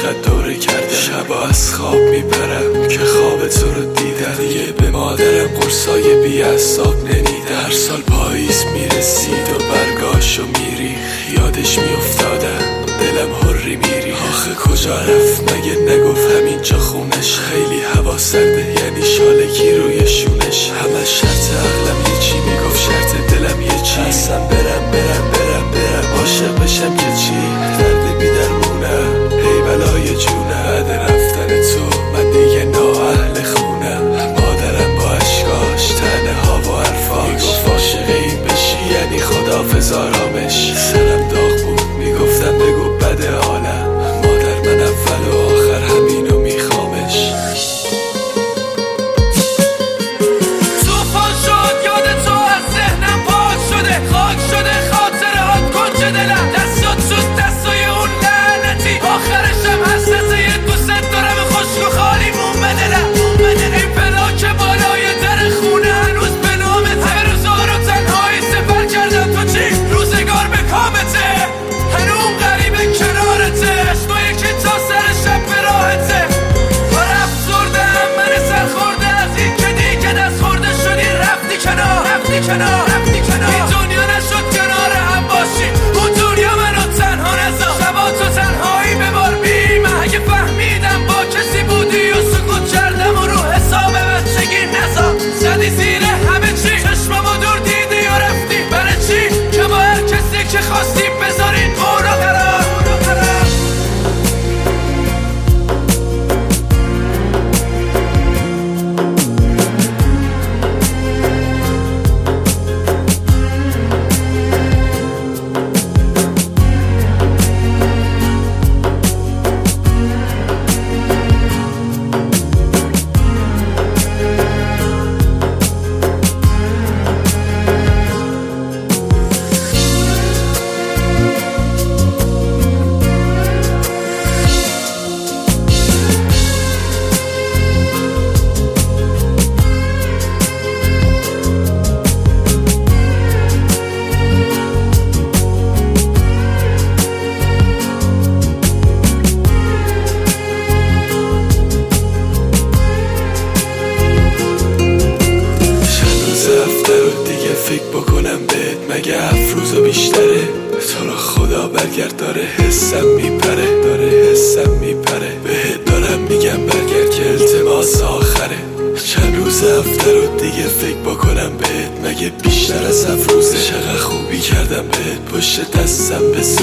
چقدر دوره کرده، شبا از خواب میپرم که خواب تو رو دیدم. دیگه به مادرم قرصای بی اعصاب نمیدم. هر سال پاییز میرسید و برگاشو میری، یادش میافتادم دلم هری میری. آخه کجا رفت مگه نگفت همینجا خونش؟ خیلی هوا سرده یعنی شالکی روی شونش. همه شرط عقلم یه چی میگفت، شرط دلم یه چی. اصلا برم عاشق بشم که چی؟ درد بی درمونم ای بلای جونم. بعد رفتن تو من دیگه نااهل خونم. مادرم با اشکاش تنه ها و حرفاش میگفت عاشق این بشی یعنی خداحافظ آرامش. سرم داغ بود میگفتم بگو بده حالم، مادر من اول و آخر همینو میخوامش. توفان شد یاد تو از ذهنم پاک شده، خاک شده خاطرهات کنج دلم. دستات شد دستای اون لعنتی، آخرشم حسرت یه دوست دارم خشک و خالی مون به دلم. این پلاک بالای در خونه هنوز به نامته. همه روزا رو تنهایی سپر کردم تو چی؟ روزگار به کامته، هنوز غریبه کنارته. اشمایی که تا سر شب به راحته. پر افسردم من سرخورده از این که دیگه دست خورده شدی. رفتی کنار این دنیا نشد کنار هم باشیم. اون دنیا منو تنها نذار، شبا تو تنهایی ببار بی. من اگه فهمیدم با کسی بودی و سکوت کردم و رو حساب بچگی نذار. زدی زیر همه چی، چشممو دور دیدی و رفتی. برای چی؟ که با هر کسی که خواستی بذارین قور و قرار. فکر بکنم بهت مگه افروزا بیشتره؟ تو رو خدا برگرد، داره حسم میپره. بهت دارم میگم برگرد که التماس آخره. چند روز هفته رو دیگه فکر بکنم بهت مگه بیشتر از افروزه؟ چقدر خوبی کردم بهت پشت دستم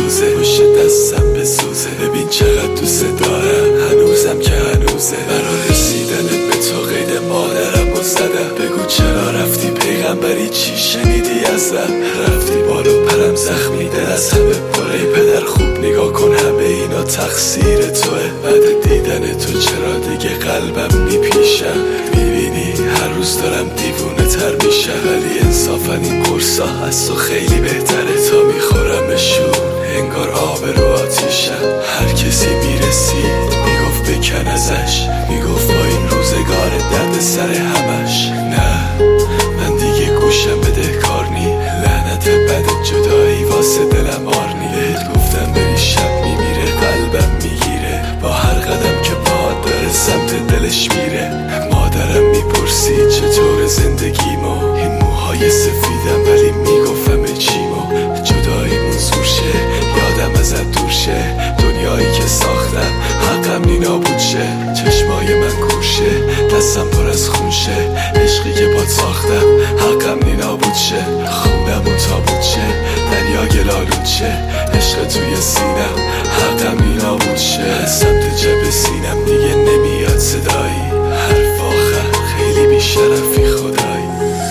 بسوزه. ببین چقدر دوست دارم هنوزم که هنوزه. برای رسیدن به تو قید مادرم رو زدم. بگو چرا رفتی پیغمبری چی شنیدی ازم؟ رفتی بالو پرم زخمی دل از همه پره. پدر خوب نگاه کن همه اینا تقصیر توه. بعد دیدن تو چرا دیگه قلبم میپیشم؟ میبینی هر روز دارم دیوونه تر میشم. ولی انصافا این قرصا از تو خیلی بهتره. تا میخورمشون انگار آب رو آتیشم. هر کسی میرسید میگفت بکن ازش، میگفت با این روزگار درد سر همش. نه من دیگه گوشم بده کار نی، لعنت بد جدایی واسه دلم آرنی. بهت گفتم بری شب میمیره قلبم میگیره، با هر قدم که پاد داره سمت دلش میره. مادرم میپرسید چطور زندگیمو، این موهای سفیدم ولی میگفت همه چیمو. جداییمون زور شه یادم ازت دور شه، دنیایی که ساختم حقم نی نابود شه. چشمای من کورشه دستم پر از خون شه، عشقی که باد ساختم حقم نی نابود شه. خونمون تابود شه دریا گلالود شه، عشق توی سینم حقم نی نابود شه. از سمت جب سینم دیگه نمیاد صدایی، حرف آخر خیلی بیشرفی خدایی.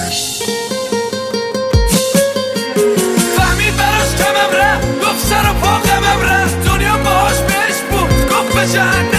فهمید براش کمم رفت، گفت سر و پا غمم رفت. دنیا باهاش بهش بود گفت به جهنم